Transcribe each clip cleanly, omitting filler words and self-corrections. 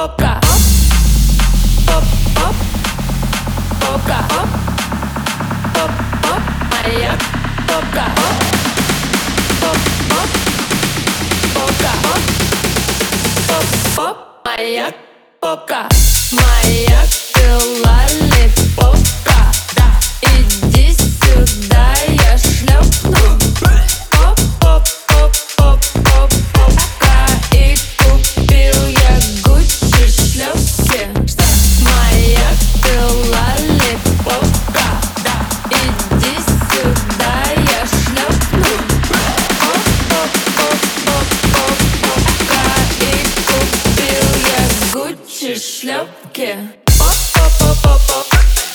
попка. Поп, поп, попка. Поп, поп, поп, моя попка. Поп, поп, попка. Поп, поп, моя попка. Моя ты лолипопка. Иди сюда, я шлепну. Поп, поп, поп, поп, поп, попка. И купил я Гуччи шлепки. Моя ты лолипопка. Иди сюда, я шлепну. Поп, поп, поп, поп, поп, попка. И купил я Гуччи шлепки. Поп, поп, поп, поп, поп.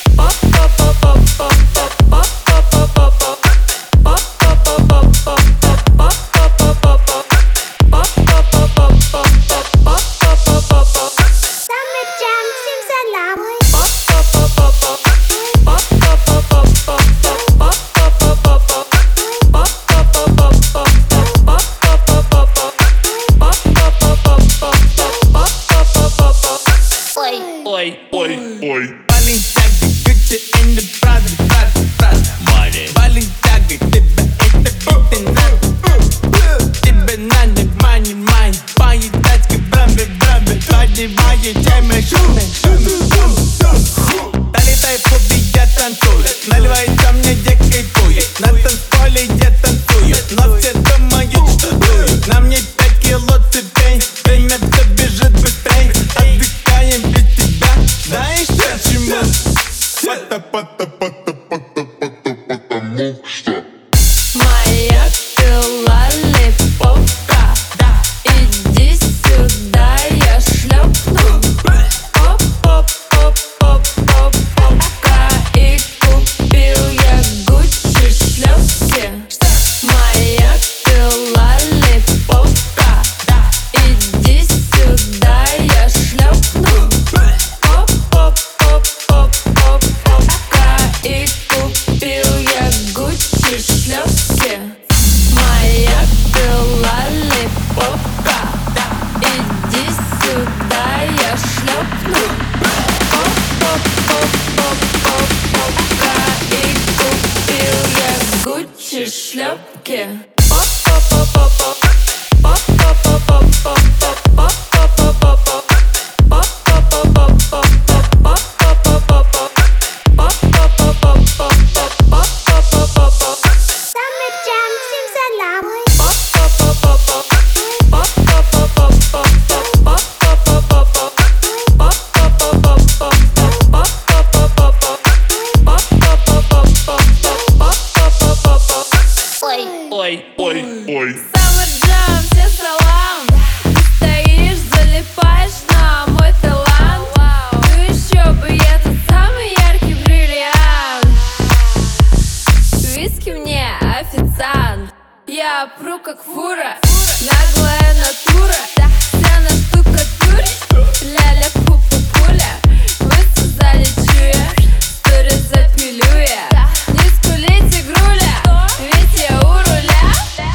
Ой, ой, ой. Балентяга, Гуччи и не Прада, Прада, Прада. Money. Балентяга, тебе это биты надо. Тебе надо money, money. Поедать к брамбе, брамбе. Поднимай темы, шумы, шумы, шумы. Долетай, клубе, я танцую. Наливай ко мне, где кайфует. На танцполе я танцую. Но все думают, что дуют. На мне 5 кило цепей. Время все бежит быстрей. Отдыхаем без тебя. Знаешь почему? Потому что Моя ты лолипопка. Иди сюда, я шлепну. Поп, поп, поп, поп, поп, попка. И купил я Гуччи шлепки. Моя ты лолипопка. Иди сюда, я шлепну. Поп, поп, поп, поп, поп, попка. И купил я Гуччи шлепки. Моя ты лолипопка. Иди сюда, я шлепну. Поп, поп, поп, поп, поп, попка. И купил я Гуччи шлепки. Поп, поп, поп, поп, поп. Поп, поп, поп, поп, поп, поп, поп, поп, поп, поп. Поп, поп, поп, поп, поп, поп, поп, поп, поп, поп. Поп, поп, поп, поп, поп, поп, поп, поп, поп. Summer Jam Simsalam. Поп, поп, поп, поп, поп. Поп, поп, поп, поп, поп, поп, поп, поп, поп, поп. Поп, поп, поп, поп, поп, поп, поп, поп, поп, поп. Поп, поп, поп, поп, поп, поп, поп, поп, поп. ой, ой, ой. Summer Jam, все салам. Ты стоишь, залипаешь на мой талант. Ну еще бы я тот самый яркий бриллиант. Виски мне, официант. Я пру как фура, наглая натура. Вся на штукатуре, ля-ля пупу-пуля. Мысли сзади чуя, стори запилю я. Не скулите, груля, ведь я у руля.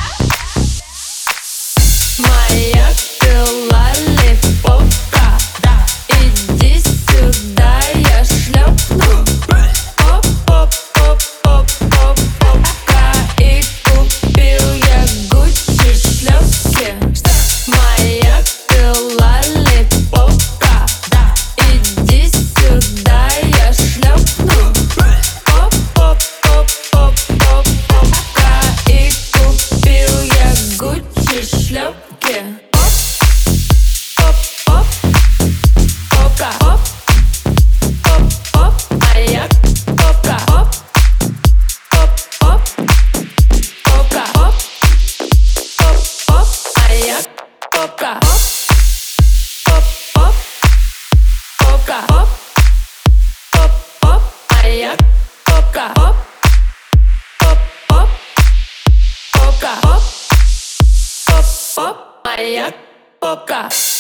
Моя ты лолипопка. Иди сюда, я шлепну. Поп, поп, поп, поп, поп, попка. И купил я Гуччи шлепки. Моя ты лолипопка. Иди сюда, я шлепну. Поп, поп, поп, поп, поп, попка. И купил я Гуччи шлепки. Поп, поп, попка. Поп, поп, поп, моя попка. Поп, поп, поп, попка. Поп, поп, поп, моя попка. Поп, поп, попка. Поп, поп, поп, моя попка. Поп, поп, поп, попка. Поп, поп, поп, моя попка.